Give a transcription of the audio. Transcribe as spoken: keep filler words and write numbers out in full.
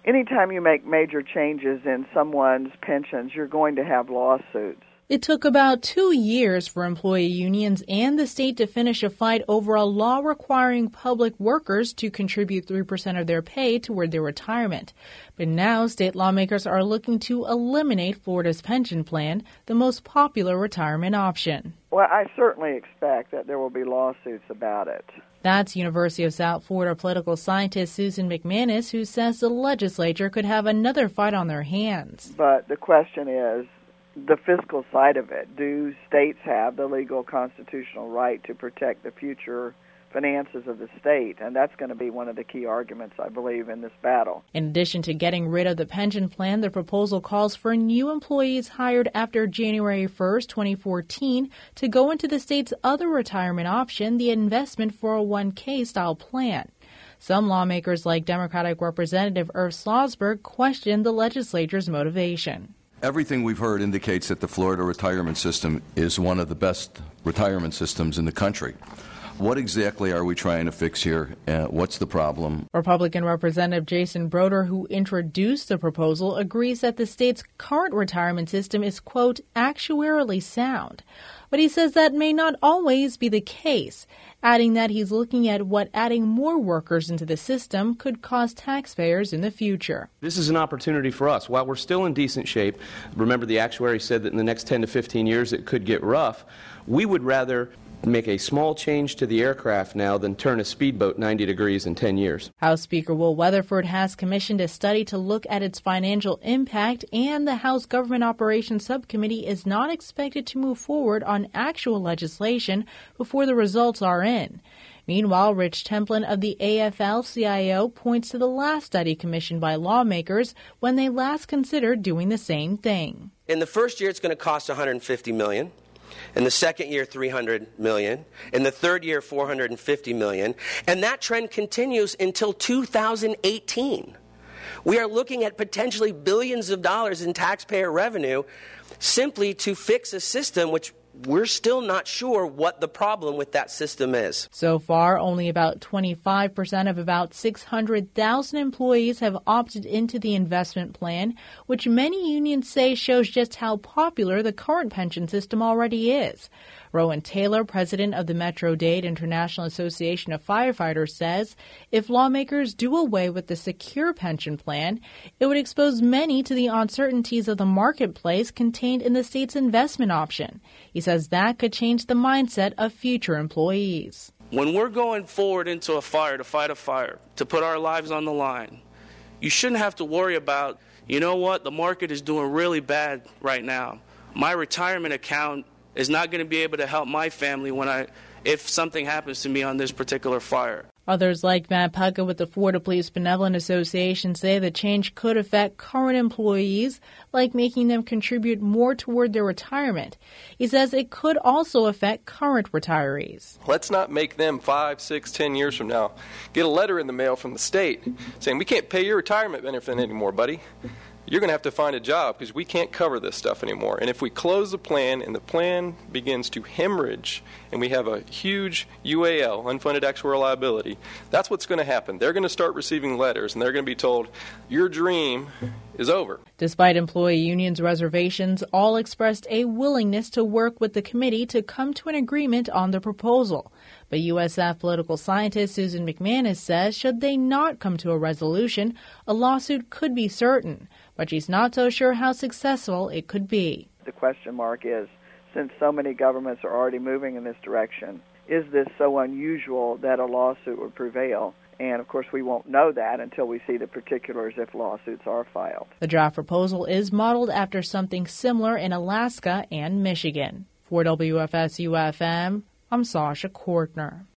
Anytime you make major changes in someone's pensions, you're going to have lawsuits. It took about two years for employee unions and the state to finish a fight over a law requiring public workers to contribute three percent of their pay toward their retirement. But now state lawmakers are looking to eliminate Florida's pension plan, the most popular retirement option. Well, I certainly expect that there will be lawsuits about it. That's University of South Florida political scientist Susan McManus, who says the legislature could have another fight on their hands. But the question is, the fiscal side of it. Do states have the legal constitutional right to protect the future finances of the state? And that's going to be one of the key arguments, I believe, in this battle. In addition to getting rid of the pension plan, the proposal calls for new employees hired after January first, twenty fourteen, to go into the state's other retirement option, the investment four oh one k style plan. Some lawmakers, like Democratic Representative Irv Schlossberg, question the legislature's motivation. Everything we've heard indicates that the Florida retirement system is one of the best retirement systems in the country. What exactly are we trying to fix here? Uh, what's the problem? Republican Representative Jason Broder, who introduced the proposal, agrees that the state's current retirement system is, quote, actuarially sound. But he says that may not always be the case, adding that he's looking at what adding more workers into the system could cost taxpayers in the future. This is an opportunity for us. While we're still in decent shape, remember the actuary said that in the next ten to fifteen years it could get rough, we would rather make a small change to the aircraft now than turn a speedboat ninety degrees in ten years. House Speaker Will Weatherford has commissioned a study to look at its financial impact, and the House Government Operations Subcommittee is not expected to move forward on actual legislation before the results are in. Meanwhile, Rich Templin of the A F L C I O points to the last study commissioned by lawmakers when they last considered doing the same thing. In the first year, it's going to cost one hundred fifty million dollars. In the second year, three hundred million dollars. In the third year, four hundred fifty million dollars. And that trend continues until two thousand eighteen. We are looking at potentially billions of dollars in taxpayer revenue simply to fix a system which we're still not sure what the problem with that system is. So far, only about twenty-five percent of about six hundred thousand employees have opted into the investment plan, which many unions say shows just how popular the current pension system already is. Rowan Taylor, president of the Metro-Dade International Association of Firefighters, says if lawmakers do away with the secure pension plan, it would expose many to the uncertainties of the marketplace contained in the state's investment option. He says that could change the mindset of future employees. When we're going forward into a fire to fight a fire, to put our lives on the line, you shouldn't have to worry about, you know what, the market is doing really bad right now. My retirement account is not going to be able to help my family when I, if something happens to me on this particular fire. Others like Matt Puckett with the Florida Police Benevolent Association say the change could affect current employees, like making them contribute more toward their retirement. He says it could also affect current retirees. Let's not make them five, six, ten years from now get a letter in the mail from the state saying, we can't pay your retirement benefit anymore, buddy. You're going to have to find a job because we can't cover this stuff anymore. And if we close the plan and the plan begins to hemorrhage and we have a huge U A L, unfunded actuarial liability, that's what's going to happen. They're going to start receiving letters and they're going to be told, your dream is over. Despite employee unions' reservations, all expressed a willingness to work with the committee to come to an agreement on the proposal. But U S F political scientist Susan McManus says should they not come to a resolution, a lawsuit could be certain. But she's not so sure how successful it could be. The question mark is, since so many governments are already moving in this direction, is this so unusual that a lawsuit would prevail? And, of course, we won't know that until we see the particulars if lawsuits are filed. The draft proposal is modeled after something similar in Alaska and Michigan. For W F S U F M, I'm Sasha Kortner.